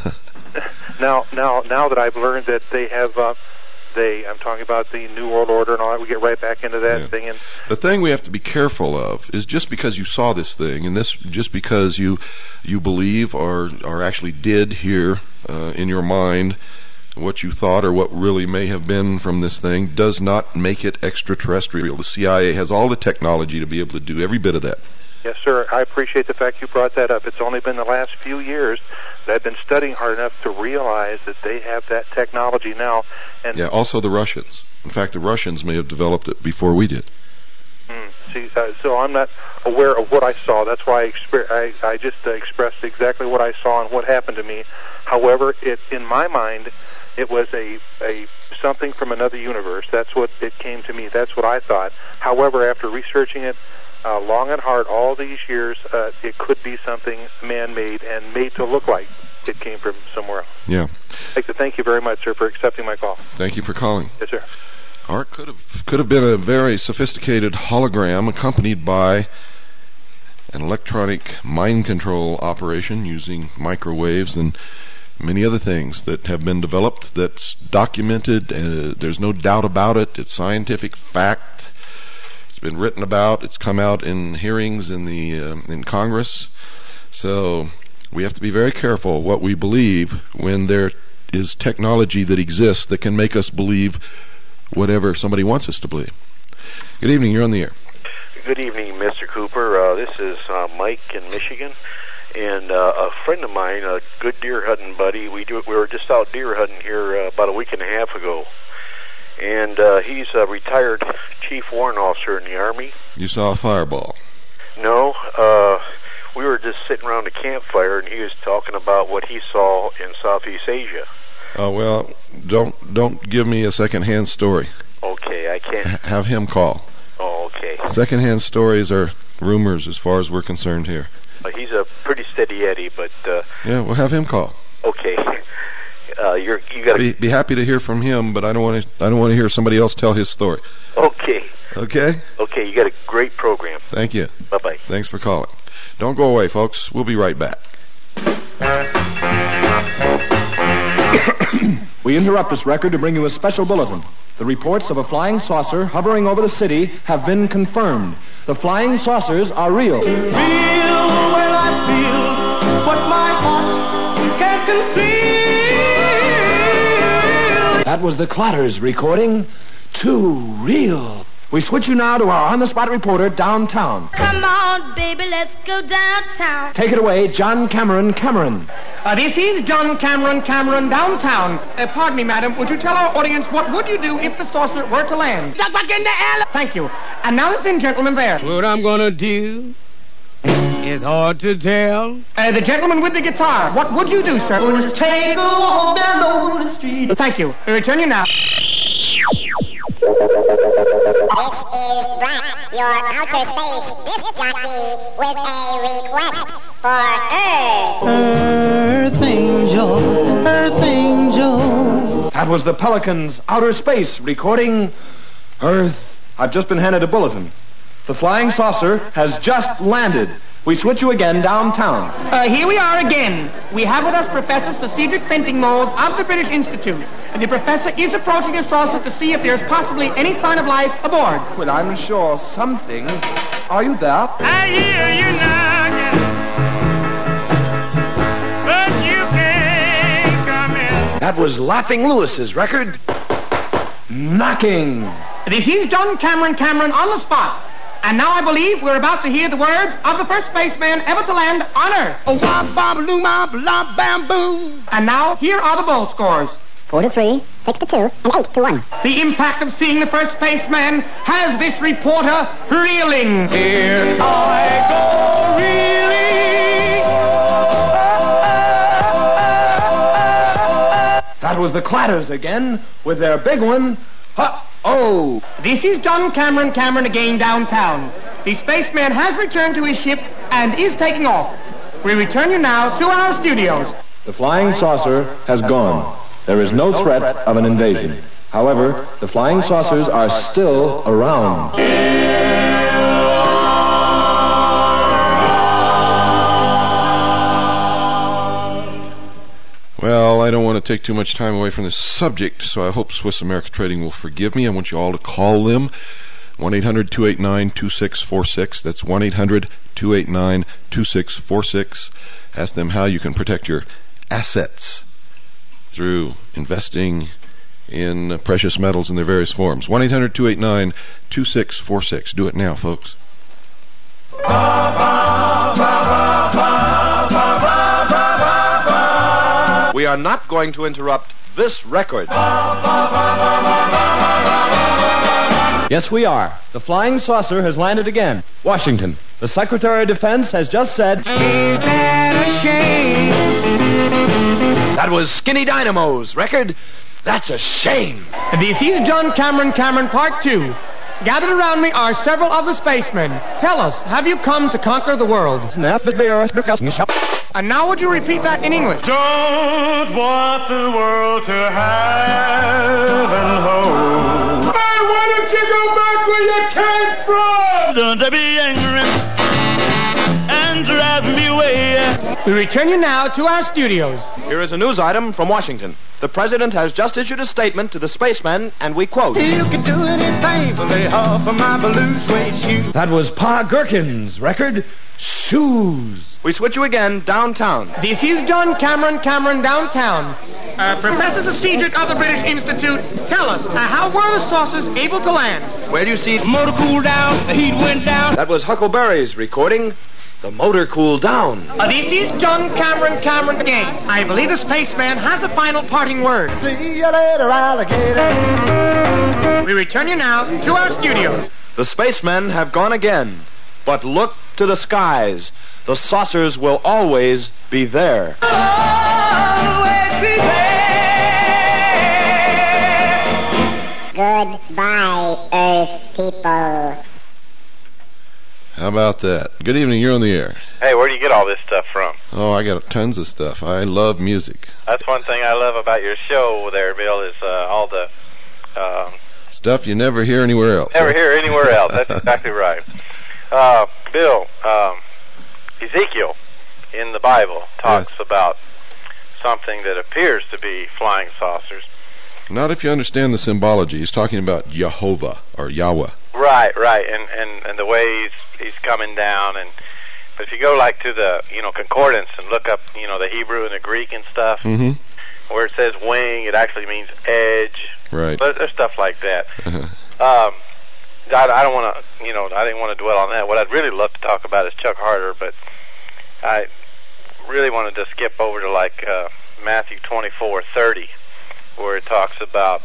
[SPEAKER 9] Now that I've learned that they have, I'm talking about the New World Order and all that. We get right back into that thing. And
[SPEAKER 1] the thing we have to be careful of is just because you saw this thing, and just because you believe or actually did hear in your mind what you thought or what really may have been from this thing, does not make it extraterrestrial. The CIA has all the technology to be able to do every bit of that.
[SPEAKER 9] Yes, sir. I appreciate the fact you brought that up. It's only been the last few years that I've been studying hard enough to realize that they have that technology now. And
[SPEAKER 1] also the Russians. In fact, the Russians may have developed it before we did.
[SPEAKER 9] So I'm not aware of what I saw. That's why I just expressed exactly what I saw and what happened to me. However, in my mind, it was a something from another universe. That's what it came to me. That's what I thought. However, after researching it long and hard all these years, it could be something man-made and made to look like it came from somewhere else.
[SPEAKER 1] Yeah.
[SPEAKER 9] I'd like to thank you very much, sir, for accepting my call.
[SPEAKER 1] Thank you for calling.
[SPEAKER 9] Yes, sir.
[SPEAKER 1] Art could have been a very sophisticated hologram accompanied by an electronic mind control operation using microwaves and many other things that have been developed. That's documented. There's no doubt about it. It's scientific fact. It's been written about. It's come out in hearings in Congress. So we have to be very careful what we believe when there is technology that exists that can make us believe whatever somebody wants us to believe. Good evening. You're on the air.
[SPEAKER 10] Good evening, Mr. Cooper. This is Mike in Michigan. And a friend of mine, a good deer hunting buddy, we were just out deer hunting here about a week and a half ago. And he's a retired chief warrant officer in the Army.
[SPEAKER 1] You saw a fireball?
[SPEAKER 10] No. We were just sitting around a campfire, and he was talking about what he saw in Southeast Asia.
[SPEAKER 1] Oh, well, don't give me a second-hand story.
[SPEAKER 10] Okay, I can't.
[SPEAKER 1] Have him call.
[SPEAKER 10] Oh, okay.
[SPEAKER 1] Second-hand stories are rumors as far as we're concerned here.
[SPEAKER 10] He's a pretty steady Eddie, but
[SPEAKER 1] yeah, we'll have him call.
[SPEAKER 10] Okay. You got to
[SPEAKER 1] be happy to hear from him, but I don't want to hear somebody else tell his story.
[SPEAKER 10] Okay.
[SPEAKER 1] Okay.
[SPEAKER 10] Okay. You got a great program.
[SPEAKER 1] Thank you.
[SPEAKER 10] Bye-bye.
[SPEAKER 1] Thanks for calling. Don't go away, folks. We'll be right back.
[SPEAKER 11] We interrupt this record to bring you a special bulletin. The reports of a flying saucer hovering over the city have been confirmed. The flying saucers are real.
[SPEAKER 12] Real, well, I feel what my heart can't conceal.
[SPEAKER 11] That was the Clatters recording Too Real. We switch you now to our on-the-spot reporter downtown.
[SPEAKER 13] Come on, baby, let's go downtown.
[SPEAKER 11] Take it away, John Cameron.
[SPEAKER 14] This is John Cameron downtown. Pardon me, madam. Would you tell our audience what would you do if the saucer were to land?
[SPEAKER 12] Duck back in the alley.
[SPEAKER 14] Thank you. And now listen, gentlemen, there.
[SPEAKER 12] What I'm gonna do is hard to tell.
[SPEAKER 14] The gentleman with the guitar. What would you do, sir?
[SPEAKER 12] We'll just take a walk down Lonely Street.
[SPEAKER 14] Thank you. We return you now.
[SPEAKER 15] This is Brett, your outer space disc jockey, with a request for Earth.
[SPEAKER 12] Earth Angel.
[SPEAKER 11] That was the Pelicans' Outer Space recording Earth. I've just been handed a bulletin. The flying saucer has just landed. We switch you again downtown.
[SPEAKER 14] Here we are again. We have with us Professor Sir Cedric Fentingmold of the British Institute. The professor is approaching the saucer to see if there's possibly any sign of life aboard.
[SPEAKER 11] Well, I'm sure something. Are you there?
[SPEAKER 12] I hear you knocking, but you can't come in.
[SPEAKER 11] That was Laughing Lewis's record, Knocking.
[SPEAKER 14] This is John Cameron on the spot. And now I believe we're about to hear the words of the first spaceman ever to land on Earth.
[SPEAKER 12] Oh, wah, bam, boom, bam, bam, boom.
[SPEAKER 14] And now, here are the bowl scores.
[SPEAKER 15] 4-3, 6-2, and 8-1.
[SPEAKER 14] The impact of seeing the first spaceman has this reporter reeling.
[SPEAKER 12] Here I go reeling.
[SPEAKER 11] That was the Clatters again, with their big one. Oh!
[SPEAKER 14] This is John Cameron again downtown. The spaceman has returned to his ship and is taking off. We return you now to our studios.
[SPEAKER 11] The flying saucer has gone. There is no threat of an invasion. However, the flying saucers are still around.
[SPEAKER 1] Well, I don't want to take too much time away from this subject, so I hope Swiss America Trading will forgive me. I want you all to call them, 1-800-289-2646. That's 1-800-289-2646. Ask them how you can protect your assets through investing in precious metals in their various forms. 1-800-289-2646. Do it now, folks.
[SPEAKER 11] We are not going to interrupt this record. Yes, we are. The flying saucer has landed again. Washington. The Secretary of Defense has just said... Ain't that a shame? That was Skinny Dynamo's record. That's a shame.
[SPEAKER 14] This is John Cameron Part 2. Gathered around me are several of the spacemen. Tell us, have you come to conquer the world? And now would you repeat that in English?
[SPEAKER 12] Don't want the world to have and hold. Hey, why don't you go back where you came from? Don't be angry and drive me away.
[SPEAKER 14] We return you now to our studios.
[SPEAKER 11] Here is a news item from Washington. The President has just issued a statement to the spacemen, and we quote...
[SPEAKER 12] You can do anything for the half of my blue suede shoes.
[SPEAKER 11] That was Pa Gherkin's record, Shoes. We switch you again downtown.
[SPEAKER 14] This is John Cameron downtown. Professor Cedric of the British Institute, tell us, how were the saucers able to land?
[SPEAKER 11] Where do you see...
[SPEAKER 12] The motor cooled down, the heat went down.
[SPEAKER 11] That was Huckleberry's recording, The Motor Cooled Down.
[SPEAKER 14] This is John Cameron again. I believe the spaceman has a final parting word.
[SPEAKER 12] See you later, alligator.
[SPEAKER 14] We return you now to our studios.
[SPEAKER 11] The spacemen have gone again, but look to the skies. The saucers will always be there.
[SPEAKER 12] Always be there.
[SPEAKER 15] Goodbye, Earth people.
[SPEAKER 1] How about that? Good evening, you're on the air.
[SPEAKER 4] Hey, where do you get all this stuff from?
[SPEAKER 1] Oh, I got tons of stuff. I love music.
[SPEAKER 4] That's one thing I love about your show there, Bill, is all the...
[SPEAKER 1] stuff you never hear anywhere else.
[SPEAKER 4] Never hear anywhere else. That's exactly right. Bill, Ezekiel in the Bible talks about something that appears to be flying saucers.
[SPEAKER 1] Not if you understand the symbology. He's talking about Jehovah or Yahweh.
[SPEAKER 4] Right, and the way he's coming down, but if you go like to the concordance and look up the Hebrew and the Greek and stuff, where it says wing, it actually means edge.
[SPEAKER 1] Right.
[SPEAKER 4] But there's stuff like that. I don't want to, I didn't want to dwell on that. What I'd really love to talk about is Chuck Harder, but I really wanted to skip over to like Matthew 24:30, where it talks about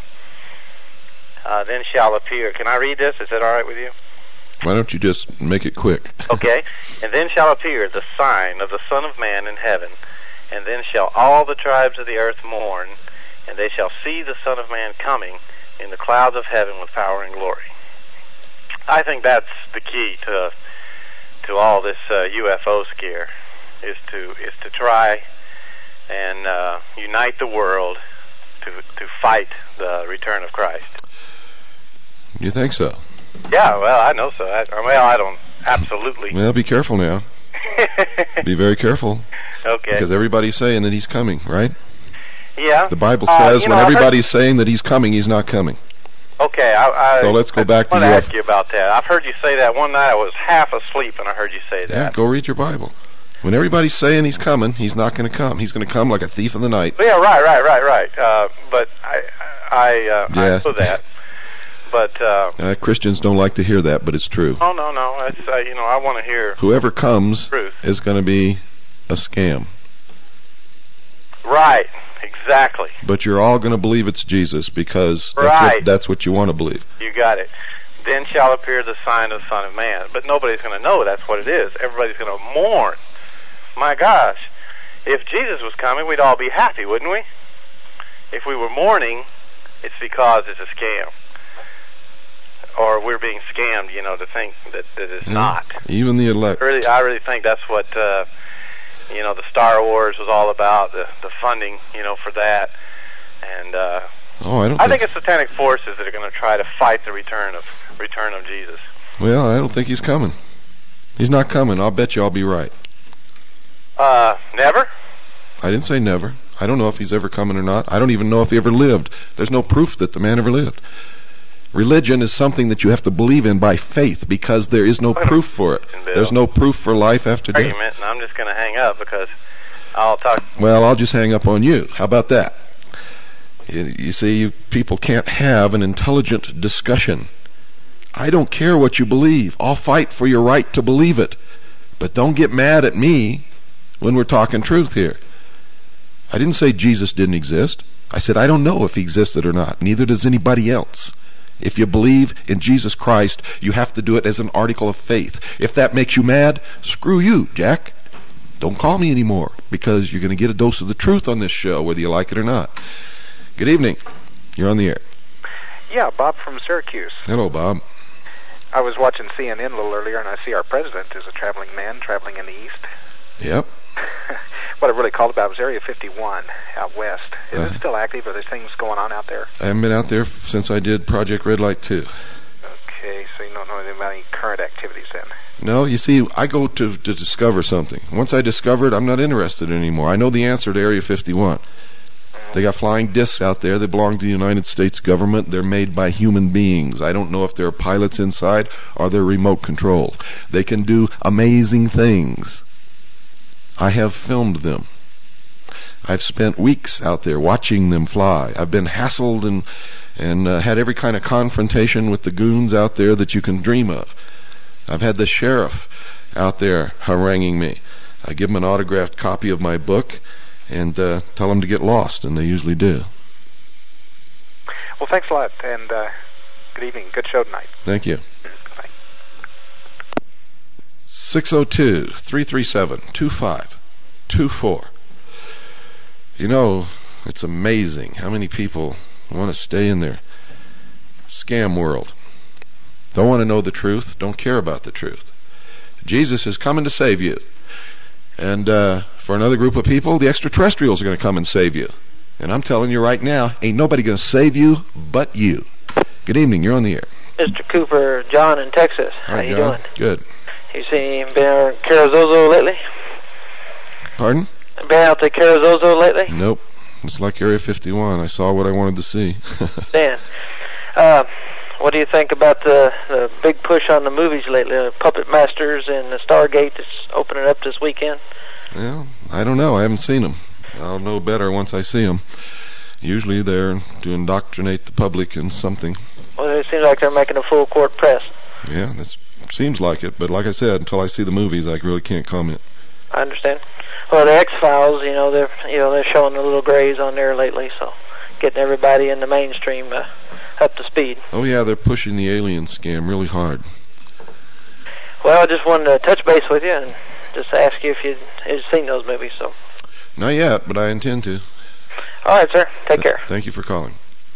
[SPEAKER 4] then shall appear. Can I read this? Is that all right with you?
[SPEAKER 1] Why don't you just make it quick?
[SPEAKER 4] Okay. And then shall appear the sign of the Son of Man in heaven, and then shall all the tribes of the earth mourn, and they shall see the Son of Man coming in the clouds of heaven with power and glory. I think that's the key to all this UFO scare, is to try and unite the world to fight the return of Christ.
[SPEAKER 1] You think so?
[SPEAKER 4] Yeah, well, I know so. I don't absolutely.
[SPEAKER 1] Well, be careful now. Be very careful.
[SPEAKER 4] Okay.
[SPEAKER 1] Because everybody's saying that he's coming, right?
[SPEAKER 4] Yeah.
[SPEAKER 1] The Bible says when everybody's saying that he's coming, he's not coming.
[SPEAKER 4] Okay.
[SPEAKER 1] So let's go back to
[SPEAKER 4] I want to ask you about that. I've heard you say that one night. I was half asleep and I heard you say that.
[SPEAKER 1] Yeah, go read your Bible. When everybody's saying he's coming, he's not going to come. He's going to come like a thief in the night.
[SPEAKER 4] Yeah, right. But I know that. But
[SPEAKER 1] Christians don't like to hear that, but it's true.
[SPEAKER 4] Oh no, it's I want to hear.
[SPEAKER 1] Whoever comes
[SPEAKER 4] truth
[SPEAKER 1] is going to be a scam.
[SPEAKER 4] Right, exactly.
[SPEAKER 1] But you're all going to believe it's Jesus because that's what you want to believe.
[SPEAKER 4] You got it. Then shall appear the sign of the Son of Man. But nobody's going to know that's what it is. Everybody's going to mourn. My gosh, if Jesus was coming, we'd all be happy, wouldn't we? If we were mourning, it's because it's a scam. Or we're being scammed, to think that it's not.
[SPEAKER 1] Even the elect.
[SPEAKER 4] I really think that's what, the Star Wars was all about, the funding, for that. And
[SPEAKER 1] Oh, I don't.
[SPEAKER 16] I think it's satanic forces that are going to try to fight the return of Jesus.
[SPEAKER 1] Well, I don't think he's coming. He's not coming. I'll bet you I'll be right.
[SPEAKER 16] Never?
[SPEAKER 1] I didn't say never. I don't know if he's ever coming or not. I don't even know if he ever lived. There's no proof that the man ever lived. Religion is something that you have to believe in by faith because there is no proof for it. There's no proof for life after death.
[SPEAKER 16] Argument, and I'm just going to hang up because I'll talk.
[SPEAKER 1] Well, I'll just hang up on you. How about that? You see, people can't have an intelligent discussion. I don't care what you believe. I'll fight for your right to believe it. But don't get mad at me when we're talking truth here. I didn't say Jesus didn't exist. I said I don't know if he existed or not. Neither does anybody else. If you believe in Jesus Christ, you have to do it as an article of faith. If that makes you mad, screw you, Jack. Don't call me anymore because you're going to get a dose of the truth on this show, whether you like it or not. Good evening. You're on the air.
[SPEAKER 3] Yeah, Bob from Syracuse.
[SPEAKER 1] Hello, Bob.
[SPEAKER 3] I was watching CNN a little earlier, and I see our president is a traveling man traveling in the east.
[SPEAKER 1] Yep.
[SPEAKER 3] What I really called about was Area 51 out west. Is it still active? Are there things going on out there?
[SPEAKER 1] I haven't been out there since I did Project Red Light 2.
[SPEAKER 3] Okay, so you don't know anything about any current activities then?
[SPEAKER 1] No, you see, I go to discover something. Once I discover it, I'm not interested anymore. I know the answer to Area 51. They got flying discs out there. They belong to the United States government. They're made by human beings. I don't know if there are pilots inside or they're remote controlled. They can do amazing things. I have filmed them. I've spent weeks out there watching them fly. I've been hassled and had every kind of confrontation with the goons out there that you can dream of. I've had the sheriff out there haranguing me. I give him an autographed copy of my book and tell them to get lost, and they usually do.
[SPEAKER 3] Well, thanks a lot, and good evening. Good show tonight.
[SPEAKER 1] Thank you. 602-337-2524. You know, it's amazing how many people want to stay in their scam world. Don't want to know the truth, don't care about the truth. Jesus is coming to save you. And for another group of people, the extraterrestrials are going to come and save you. And I'm telling you right now, ain't nobody going to save you but you. Good evening, you're on the air.
[SPEAKER 17] Mr. Cooper, John in Texas.
[SPEAKER 1] Hi,
[SPEAKER 17] How you
[SPEAKER 1] John.
[SPEAKER 17] doing?
[SPEAKER 1] Good.
[SPEAKER 17] You seen him been out to Carrizozo lately?
[SPEAKER 1] Pardon?
[SPEAKER 17] Been out to Carrizozo lately?
[SPEAKER 1] Nope. It's like Area 51. I saw what I wanted to see.
[SPEAKER 17] Dan, what do you think about the big push on the movies lately? Puppet Masters and the Stargate that's opening up this weekend?
[SPEAKER 1] Well, I don't know. I haven't seen them. I'll know better once I see them. Usually they're to indoctrinate the public in something.
[SPEAKER 17] Well, it seems like they're making a full court press.
[SPEAKER 1] Yeah, that seems like it. But like I said, until I see the movies, I really can't comment.
[SPEAKER 17] I understand. Well, the X-Files, they're showing the little grays on there lately, so getting everybody in the mainstream up to speed.
[SPEAKER 1] Oh yeah, they're pushing the alien scam really hard.
[SPEAKER 17] Well, I just wanted to touch base with you and just ask you if you'd seen those movies. So.
[SPEAKER 1] Not yet, but I intend to.
[SPEAKER 17] All right, sir. Take care.
[SPEAKER 1] Thank you for calling.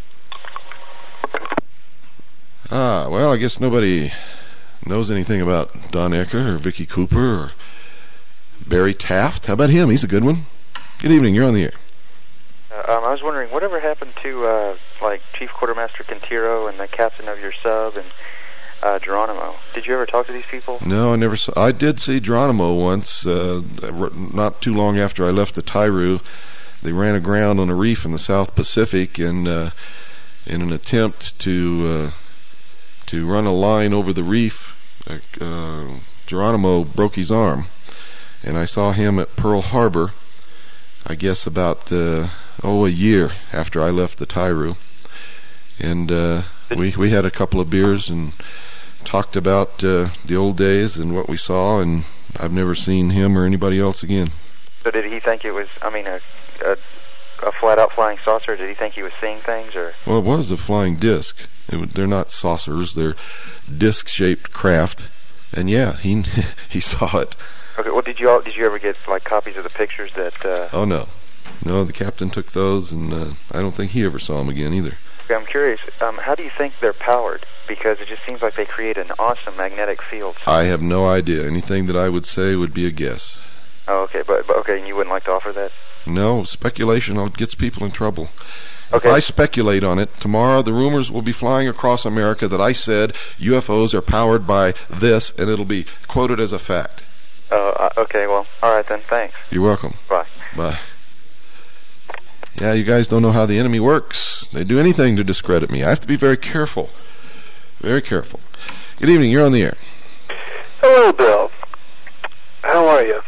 [SPEAKER 1] Well, I guess nobody knows anything about Don Ecker or Vicky Cooper or Barry Taft. How about him? He's a good one. Good evening. You're on the air.
[SPEAKER 18] I was wondering, whatever happened to Chief Quartermaster Quintero and the captain of your sub and Geronimo? Did you ever talk to these people?
[SPEAKER 1] No, I never saw. I did see Geronimo once, not too long after I left the Tyru. They ran aground on a reef in the South Pacific, and in an attempt to run a line over the reef, Geronimo broke his arm, and I saw him at Pearl Harbor. I guess about a year after I left the Tyru, and we had a couple of beers and talked about the old days and what we saw, and I've never seen him or anybody else again.
[SPEAKER 18] So did he think it was, a flat-out flying saucer? Did he think he was seeing things, or?
[SPEAKER 1] Well, it was a flying disc. They're not saucers; they're disc-shaped craft, and yeah, he saw it.
[SPEAKER 18] Okay. Well, did you ever get copies of the pictures that?
[SPEAKER 1] Oh no, the captain took those, and I don't think he ever saw them again either.
[SPEAKER 18] Okay, I'm curious. How do you think they're powered? Because it just seems like they create an awesome magnetic field.
[SPEAKER 1] I have no idea. Anything that I would say would be a guess.
[SPEAKER 18] Oh, okay, but okay, and you wouldn't like to offer that?
[SPEAKER 1] No, speculation gets people in trouble. If I speculate on it, tomorrow the rumors will be flying across America that I said UFOs are powered by this, and it'll be quoted as a fact.
[SPEAKER 18] Okay, well, all right then, thanks.
[SPEAKER 1] You're welcome.
[SPEAKER 18] Bye.
[SPEAKER 1] Bye. Yeah, you guys don't know how the enemy works. They do anything to discredit me. I have to be very careful. Very careful. Good evening, you're on the air.
[SPEAKER 19] Hello, Bill. How are you?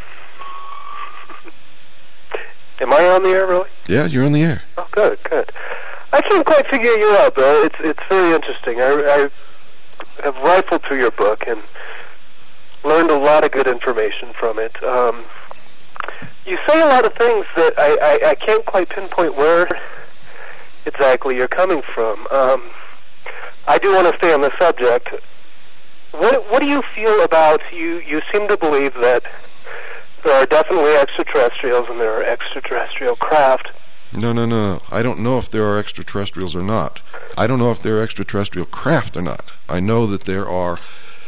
[SPEAKER 19] Am I on the air, really?
[SPEAKER 1] Yeah, you're on the air.
[SPEAKER 19] Oh, good, good. I can't quite figure you out, Bill. It's very interesting. I have rifled through your book and learned a lot of good information from it. You say a lot of things that I can't quite pinpoint where exactly you're coming from. I do want to stay on the subject. What do you feel about, you seem to believe that there are definitely extraterrestrials and there are extraterrestrial craft.
[SPEAKER 1] No. I don't know if there are extraterrestrials or not. I don't know if there are extraterrestrial craft or not. I know that there are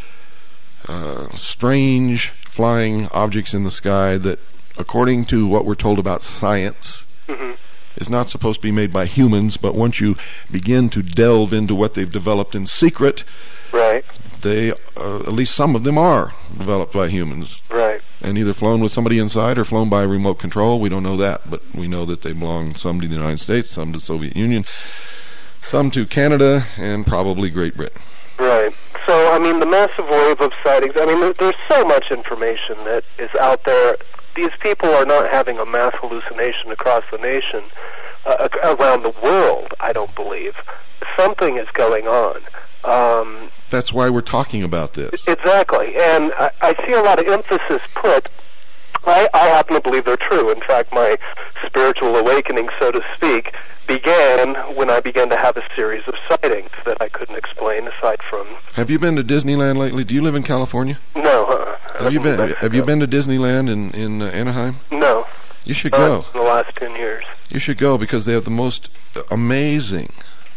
[SPEAKER 1] strange flying objects in the sky that, according to what we're told about science, is not supposed to be made by humans, but once you begin to delve into what they've developed in secret,
[SPEAKER 19] right,
[SPEAKER 1] they, at least some of them are developed by humans.
[SPEAKER 19] Right.
[SPEAKER 1] And either flown with somebody inside or flown by remote control. We don't know that, but we know that they belong, some to the United States, some to the Soviet Union, some to Canada, and probably Great Britain.
[SPEAKER 19] Right. So, I mean, the massive wave of sightings, I mean, there's so much information that is out there. These people are not having a mass hallucination across the nation, around the world, I don't believe. Something is going on.
[SPEAKER 1] That's why we're talking about this.
[SPEAKER 19] Exactly. And I see a lot of emphasis put. I happen to believe they're true. In fact, my spiritual awakening, so to speak, began when I began to have a series of sightings that I couldn't explain aside from...
[SPEAKER 1] Have you been to Disneyland lately? Do you live in California?
[SPEAKER 19] No.
[SPEAKER 1] Have you been to Disneyland in Anaheim?
[SPEAKER 19] No.
[SPEAKER 1] You should go.
[SPEAKER 19] In the last 10 years.
[SPEAKER 1] You should go because they have the most amazing,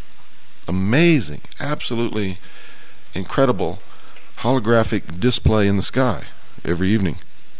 [SPEAKER 1] absolutely incredible holographic display in the sky every evening.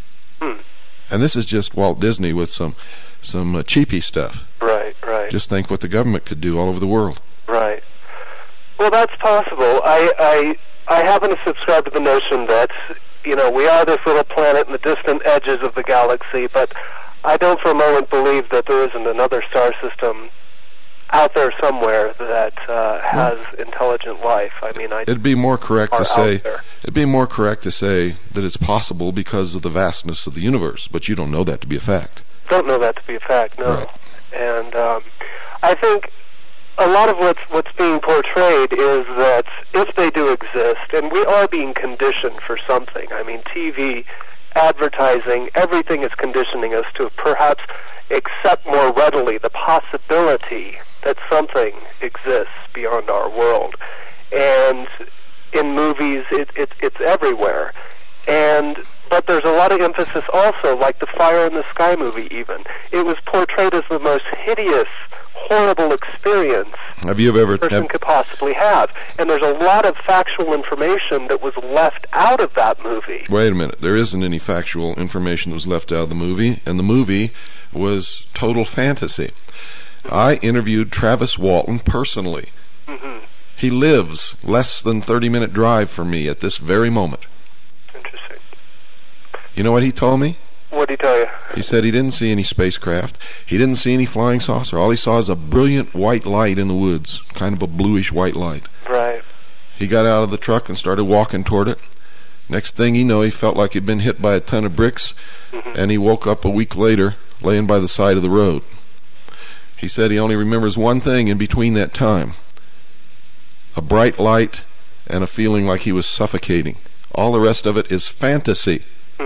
[SPEAKER 1] And this is just Walt Disney with some cheapy stuff.
[SPEAKER 19] Right.
[SPEAKER 1] Just think what the government could do all over the world.
[SPEAKER 19] Right. Well, that's possible. I happen to subscribe to the notion that, we are this little planet in the distant edges of the galaxy, but I don't for a moment believe that there isn't another star system out there somewhere that has intelligent life. I mean,
[SPEAKER 1] it'd be more correct to say that it's possible because of the vastness of the universe, but you don't know that to be a fact.
[SPEAKER 19] Don't know that to be a fact, no.
[SPEAKER 1] Right.
[SPEAKER 19] And I think a lot of what's being portrayed is that if they do exist, and we are being conditioned for something. I mean, TV, advertising, everything is conditioning us to perhaps accept more readily the possibility that something exists beyond our world. And in movies, it's everywhere. But there's a lot of emphasis also, like the Fire in the Sky movie even. It was portrayed as the most hideous, horrible experience a person could possibly have. And there's a lot of factual information that was left out of that movie.
[SPEAKER 1] Wait a minute. There isn't any factual information that was left out of the movie, and the movie was total fantasy. I interviewed Travis Walton personally. He lives less than 30-minute drive from me at this very moment.
[SPEAKER 19] Interesting.
[SPEAKER 1] You know what he told me?
[SPEAKER 19] What did he tell you?
[SPEAKER 1] He said he didn't see any spacecraft. He didn't see any flying saucer. All he saw is a brilliant white light in the woods, kind of a bluish white light.
[SPEAKER 19] Right.
[SPEAKER 1] He got out of the truck and started walking toward it. Next thing you know, he felt like he'd been hit by a ton of bricks, and he woke up a week later laying by the side of the road. He said he only remembers one thing in between that time: a bright light and a feeling like he was suffocating. All the rest of it is fantasy.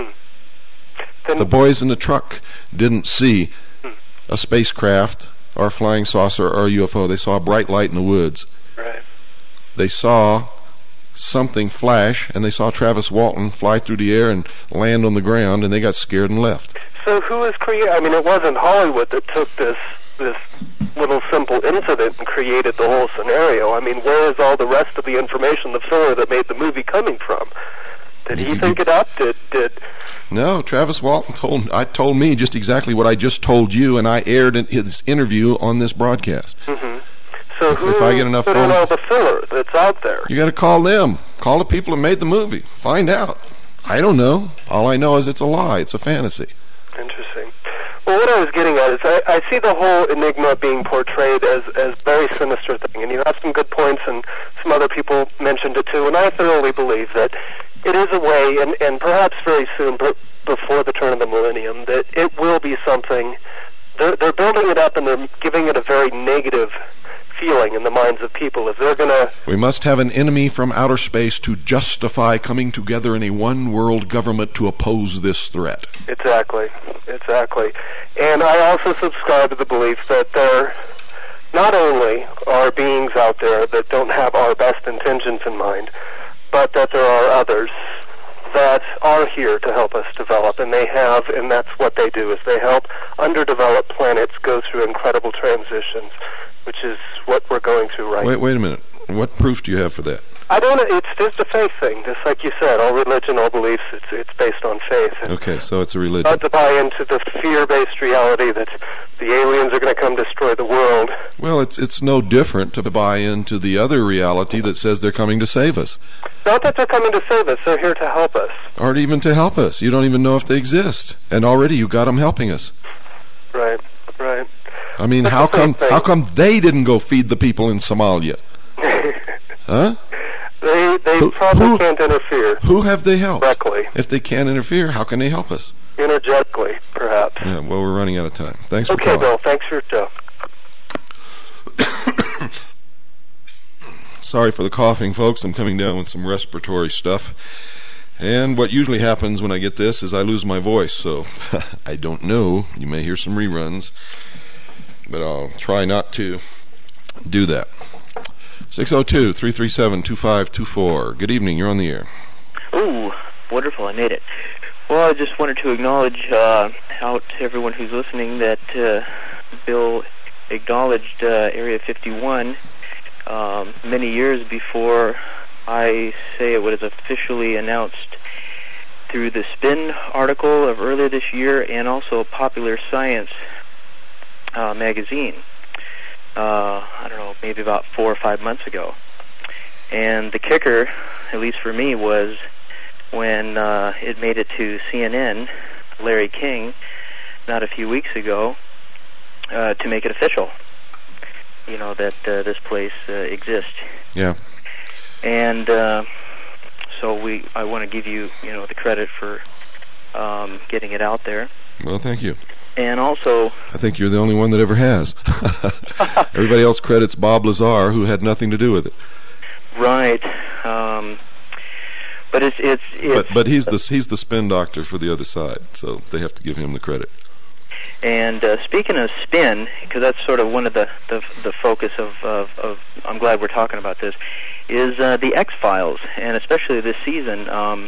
[SPEAKER 1] The boys in the truck didn't see a spacecraft or a flying saucer or a UFO. They saw a bright light in the woods.
[SPEAKER 19] Right.
[SPEAKER 1] They saw something flash, and they saw Travis Walton fly through the air and land on the ground, and they got scared and left.
[SPEAKER 19] So who is creating? I mean, it wasn't Hollywood that took this little simple incident and created the whole scenario. I mean, where is all the rest of the information, the filler that made the movie coming from? Did he think it up? Did
[SPEAKER 1] No, Travis Walton told me just exactly what I just told you, and I aired his interview on this broadcast.
[SPEAKER 19] Mm-hmm. So
[SPEAKER 1] if I get enough
[SPEAKER 19] put in all the filler that's out there?
[SPEAKER 1] You got to call them. Call the people who made the movie. Find out. I don't know. All I know is it's a lie. It's a fantasy.
[SPEAKER 19] Interesting. Well, what I was getting at is I see the whole enigma being portrayed as a very sinister thing, and you have some good points, and some other people mentioned it too, and I thoroughly believe that it is a way, and perhaps very soon, before the turn of the millennium, that it will be something. They're building it up, and they're giving it a very negative feeling in the minds of people. If they're going to...
[SPEAKER 1] We must have an enemy from outer space to justify coming together in a one-world government to oppose this threat.
[SPEAKER 19] Exactly. And I also subscribe to the belief that there not only are beings out there that don't have our best intentions in mind, but that there are others that are here to help us develop, and they have, and that's what they do, is they help underdeveloped planets go through incredible transitions, which is what we're going through right now.
[SPEAKER 1] Wait a minute. What proof do you have for that?
[SPEAKER 19] I don't know. It's just a faith thing, just like you said. All religion, all beliefs, it's based on faith.
[SPEAKER 1] Okay, so it's a religion.
[SPEAKER 19] Not to buy into the fear-based reality that the aliens are going to come destroy the world.
[SPEAKER 1] Well, it's no different to buy into the other reality that says they're coming to save us.
[SPEAKER 19] Not that they're coming to save us. They're here to help us.
[SPEAKER 1] Or even to help us. You don't even know if they exist. And already you got them helping us.
[SPEAKER 19] Right.
[SPEAKER 1] I mean, how come they didn't go feed the people in Somalia? Huh?
[SPEAKER 19] They probably can't interfere.
[SPEAKER 1] Who have they helped?
[SPEAKER 19] Directly.
[SPEAKER 1] If they can't interfere, how can they help us?
[SPEAKER 19] Energetically, perhaps.
[SPEAKER 1] Yeah, well, we're running out of time. Thanks for calling.
[SPEAKER 19] Okay, Bill. Thanks for your show.
[SPEAKER 1] Sorry for the coughing, folks. I'm coming down with some respiratory stuff. And what usually happens when I get this is I lose my voice, so I don't know. You may hear some reruns, but I'll try not to do that. 602-337-2524. Good evening. You're on the air.
[SPEAKER 20] Ooh, wonderful. I made it. Well, I just wanted to acknowledge out to everyone who's listening that Bill acknowledged Area 51 many years before I say it was officially announced through the Spin article of earlier this year and also Popular Science magazine. I don't know, maybe about 4 or 5 months ago. And the kicker, at least for me, was when it made it to CNN, Larry King, not a few weeks ago, to make it official, that this place exists.
[SPEAKER 1] Yeah.
[SPEAKER 20] And so I want to give you, the credit for getting it out there.
[SPEAKER 1] Well, thank you.
[SPEAKER 20] And also...
[SPEAKER 1] I think you're the only one that ever has. Everybody else credits Bob Lazar, who had nothing to do with it.
[SPEAKER 20] Right. But it's
[SPEAKER 1] But he's the spin doctor for the other side, so they have to give him the credit.
[SPEAKER 20] And speaking of spin, because that's sort of one of the focus of I'm glad we're talking about this, is the X-Files, and especially this season.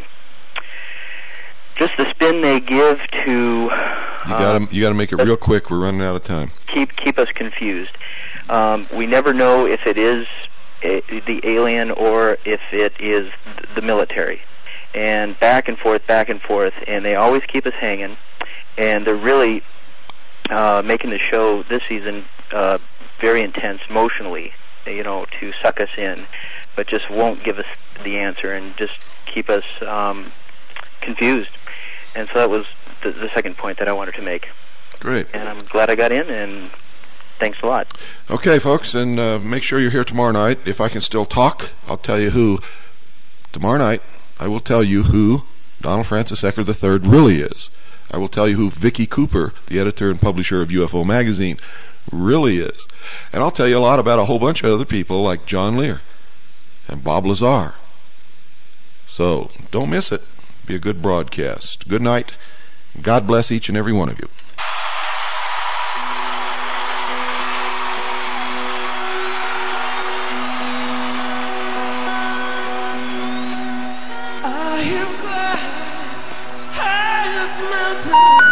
[SPEAKER 20] Just the spin they give to... You got
[SPEAKER 1] to make it real quick. We're running out of time.
[SPEAKER 20] Keep us confused. We never know if it is the alien or if it is the military. And back and forth, and they always keep us hanging. And they're really making the show this season very intense emotionally, to suck us in, but just won't give us the answer and just keep us confused. And so that was the second point that I wanted to make.
[SPEAKER 1] Great.
[SPEAKER 20] And I'm glad I got in, and thanks a lot.
[SPEAKER 1] Okay, folks, and make sure you're here tomorrow night. If I can still talk, I'll tell you who. Tomorrow night, I will tell you who Donald Francis Ecker III really is. I will tell you who Vicky Cooper, the editor and publisher of UFO Magazine, really is. And I'll tell you a lot about a whole bunch of other people like John Lear and Bob Lazar. So, don't miss it. Be a good broadcast. Good night. God bless each and every one of you.
[SPEAKER 12] I am glad I just mountain.